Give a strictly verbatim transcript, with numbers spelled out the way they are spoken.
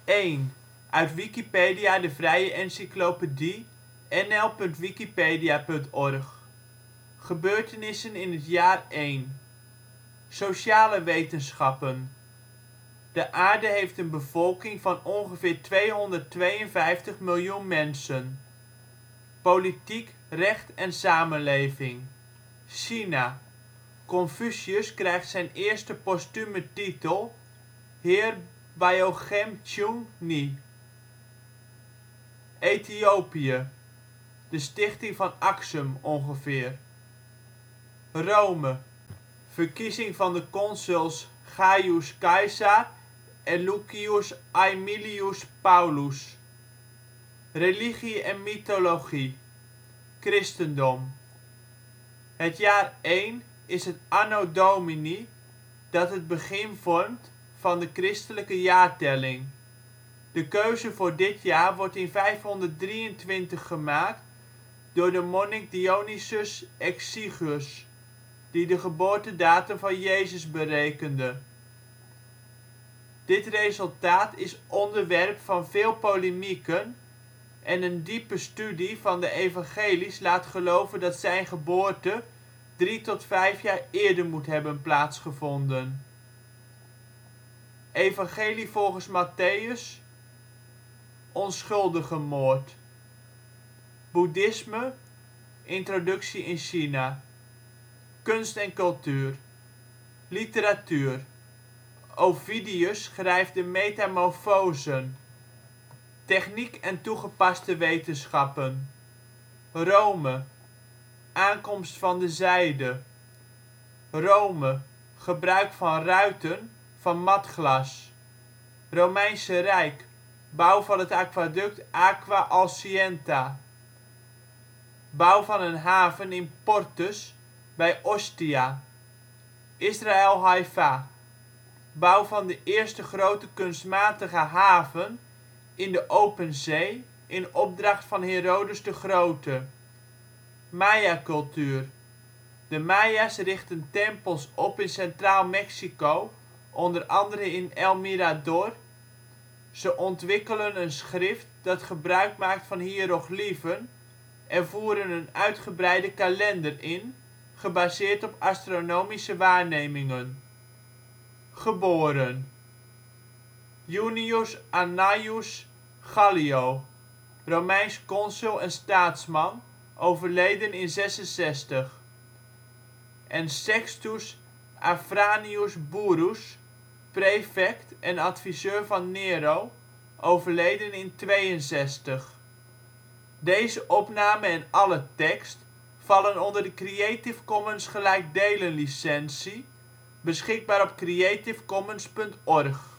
één, uit Wikipedia, de vrije encyclopedie. N L punt wikipedia punt org. Gebeurtenissen in het jaar één. Sociale wetenschappen. De aarde heeft een bevolking van ongeveer tweehonderdtweeënvijftig miljoen mensen. Politiek, recht en samenleving. China. Confucius krijgt zijn eerste postume titel, Heer Byogem Tjoeng Ni. Ethiopië. De stichting van Aksum ongeveer. Rome. Verkiezing van de consuls Gaius Caesar en Lucius Aemilius Paulus. Religie en mythologie. Christendom. Het jaar één is het Anno Domini, dat het begin vormt van de christelijke jaartelling. De keuze voor dit jaar wordt in vijfhonderddrieëntwintig gemaakt door de monnik Dionysius Exiguus, die de geboortedatum van Jezus berekende. Dit resultaat is onderwerp van veel polemieken en een diepe studie van de evangelies laat geloven dat zijn geboorte drie tot vijf jaar eerder moet hebben plaatsgevonden. Evangelie volgens Mattheüs: onschuldigenmoord. Boeddhisme: introductie in China. Kunst en cultuur. Literatuur. Ovidius schrijft de Metamorphosen. Techniek en toegepaste wetenschappen. Rome. Aankomst van de zijde. Rome. Gebruik van ruiten van matglas. Romeinse Rijk. Bouw van het aquaduct Aqua Alsienta. Bouw van een haven in Portus bij Ostia. Israël/Haifa. Bouw van de eerste grote kunstmatige haven in de open zee in opdracht van Herodes de Grote. Maya-cultuur. De Maya 's richtten tempels op in centraal Mexico, onder andere in El Mirador. Ze ontwikkelen een schrift dat gebruik maakt van hiërogliefen en voeren een uitgebreide kalender in, gebaseerd op astronomische waarnemingen. Geboren: Junius Annaeus Gallio, Romeins consul en staatsman, overleden in zesenzestig. en Sextus Afranius Burrus, prefect en adviseur van Nero, overleden in tweeënzestig. Deze opname en alle tekst vallen onder de Creative Commons gelijkdelen licentie, beschikbaar op creativecommons punt org